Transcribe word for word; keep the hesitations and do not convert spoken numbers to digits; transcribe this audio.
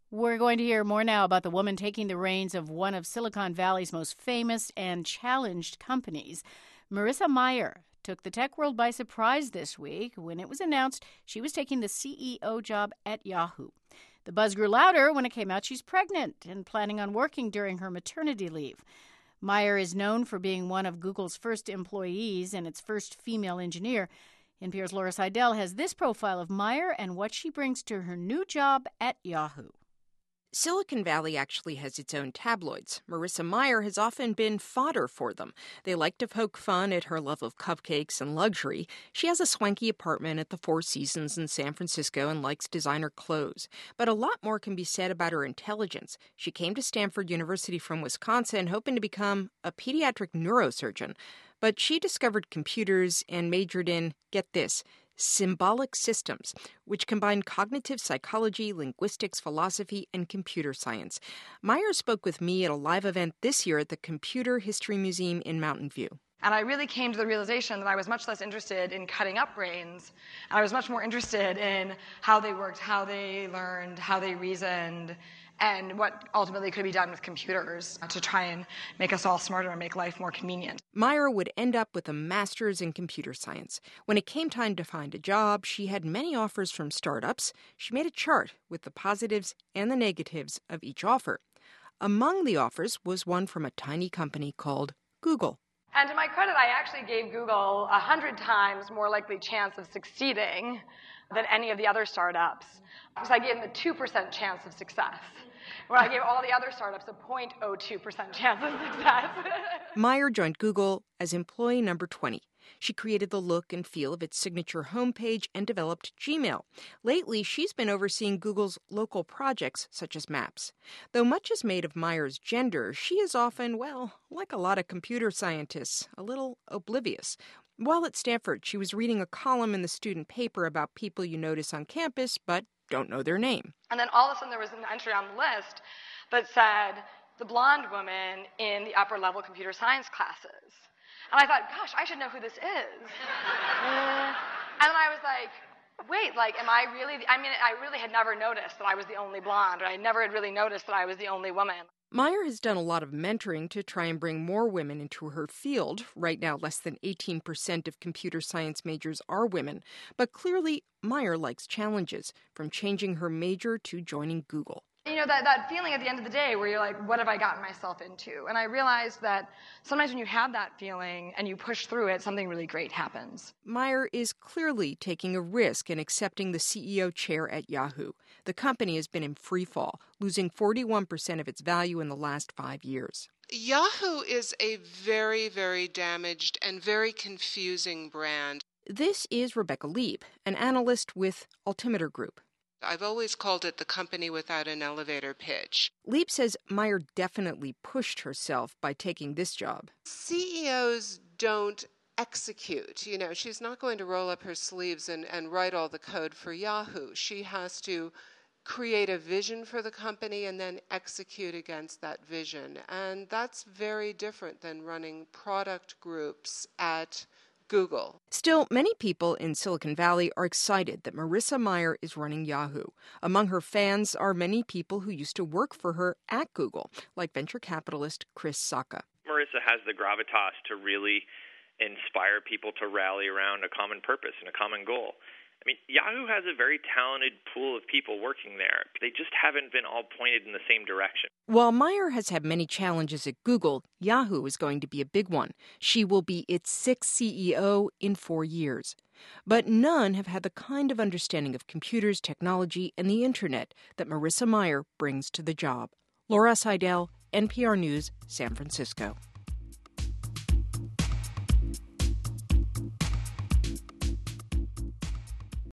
We're going to hear more now about the woman taking the reins of one of Silicon Valley's most famous and challenged companies. Marissa Mayer took the tech world by surprise this week when it was announced she was taking the C E O job at Yahoo. The buzz grew louder when it came out she's pregnant and planning on working during her maternity leave. Mayer is known for being one of Google's first employees and its first female engineer. N P R's Laura Seidel has this profile of Mayer and what she brings to her new job at Yahoo. Silicon Valley actually has its own tabloids. Marissa Mayer has often been fodder for them. They like to poke fun at her love of cupcakes and luxury. She has a swanky apartment at the Four Seasons in San Francisco and likes designer clothes. But a lot more can be said about her intelligence. She came to Stanford University from Wisconsin hoping to become a pediatric neurosurgeon. But she discovered computers and majored in, get this, symbolic systems, which combine cognitive psychology, linguistics, philosophy, and computer science. Mayer spoke with me at a live event this year at the Computer History Museum in Mountain View. And I really came to the realization that I was much less interested in cutting up brains, and I was much more interested in how they worked, how they learned, how they reasoned, and what ultimately could be done with computers to try and make us all smarter and make life more convenient. Mayer would end up with a master's in computer science. When it came time to find a job, she had many offers from startups. She made a chart with the positives and the negatives of each offer. Among the offers was one from a tiny company called Google. And to my credit, I actually gave Google a hundred times more likely chance of succeeding than any of the other startups. Because I gave them a two percent chance of success, where I gave all the other startups a zero point zero two percent chance of success. Mayer joined Google as employee number twenty. She created the look and feel of its signature homepage and developed Gmail. Lately, she's been overseeing Google's local projects, such as Maps. Though much is made of Mayer's gender, she is often, well, like a lot of computer scientists, a little oblivious. While at Stanford, she was reading a column in the student paper about people you notice on campus but don't know their name. And then all of a sudden there was an entry on the list that said, the blonde woman in the upper level computer science classes. And I thought, gosh, I should know who this is. And then I was like, wait, like, am I really, I mean, I really had never noticed that I was the only blonde, or I never had really noticed that I was the only woman. Mayer has done a lot of mentoring to try and bring more women into her field. Right now, less than eighteen percent of computer science majors are women. But clearly, Mayer likes challenges, from changing her major to joining Google. You know, that, that feeling at the end of the day where you're like, what have I gotten myself into? And I realized that sometimes when you have that feeling and you push through it, something really great happens. Mayer is clearly taking a risk in accepting the C E O chair at Yahoo. The company has been in free fall, losing forty-one percent of its value in the last five years. Yahoo is a very, very damaged and very confusing brand. This is Rebecca Leib, an analyst with Altimeter Group. I've always called it the company without an elevator pitch. Leib says Mayer definitely pushed herself by taking this job. C E Os don't execute. You know, she's not going to roll up her sleeves and, and write all the code for Yahoo. She has to create a vision for the company and then execute against that vision. And that's very different than running product groups at Google. Still, many people in Silicon Valley are excited that Marissa Mayer is running Yahoo. Among her fans are many people who used to work for her at Google, like venture capitalist Chris Sacca. Marissa has the gravitas to really inspire people to rally around a common purpose and a common goal. I mean, Yahoo has a very talented pool of people working there. They just haven't been all pointed in the same direction. While Mayer has had many challenges at Google, Yahoo is going to be a big one. She will be its sixth C E O in four years. But none have had the kind of understanding of computers, technology, and the Internet that Marissa Mayer brings to the job. Laura Seidel, N P R News, San Francisco.